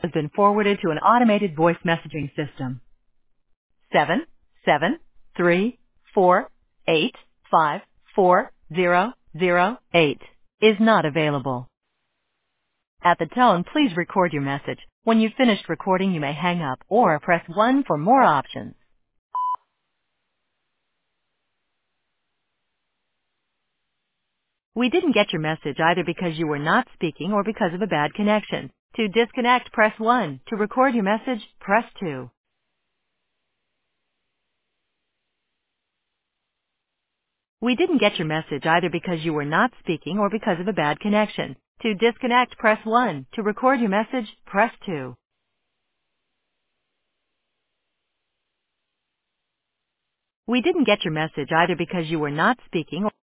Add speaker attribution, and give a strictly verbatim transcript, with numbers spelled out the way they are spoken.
Speaker 1: has been forwarded to an automated voice messaging system. Seven, seven, three, four, eight, five, four, zero, zero, eight is not available. At the tone, please record your message. When you've finished recording, you may hang up or press one for more options. We didn't get your message either because you were not speaking or because of a bad connection. To disconnect, press one. To record your message, press two. We didn't get your message either because you were not speaking or because of a bad connection. To disconnect, press one. To record your message, press two. We didn't get your message either because you were not speaking or